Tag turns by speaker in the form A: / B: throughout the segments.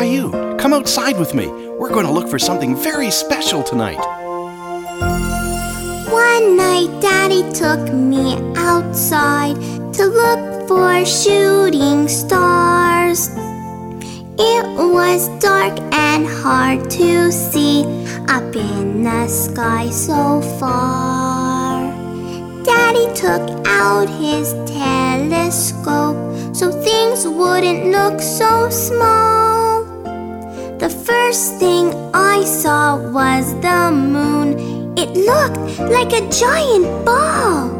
A: Caillou, come outside with me. We're going to look for something very special tonight.
B: One night, Daddy took me outside to look for shooting stars. It was dark and hard to see up in the sky so far. Daddy took out his telescope so things wouldn't look so small. The first thing I saw was the moon. It looked like a giant ball.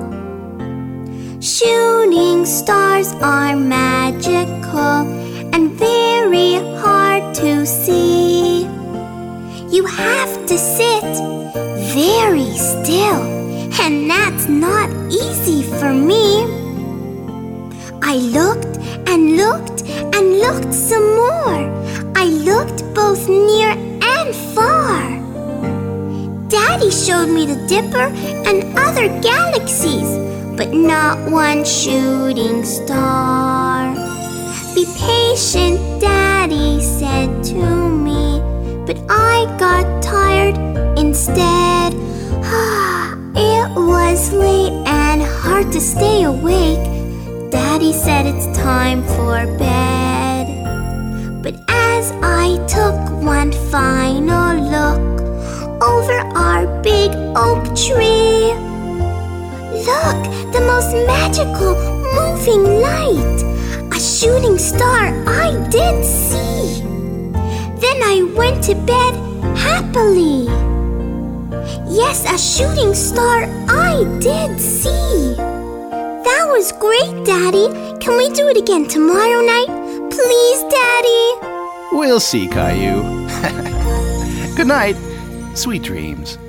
B: Shooting stars are magical and very hard to see. You have to sit very still, and that's not easy for me. I looked and looked and looked some more. I looked both near and far. Daddy showed me the Dipper and other galaxies, but not one shooting star. Be patient, Daddy said to me, but I got tired instead. It was late and hard to stay awake. Daddy said it's time for bed. But as I took one final look over our big oak tree, look, the most magical moving light! A shooting star I did see. Then I went to bed happily. Yes, a shooting star I did see. That was great, Daddy. Can we do it again tomorrow night? Please, Daddy.
A: We'll see, Caillou. Good night. Sweet dreams.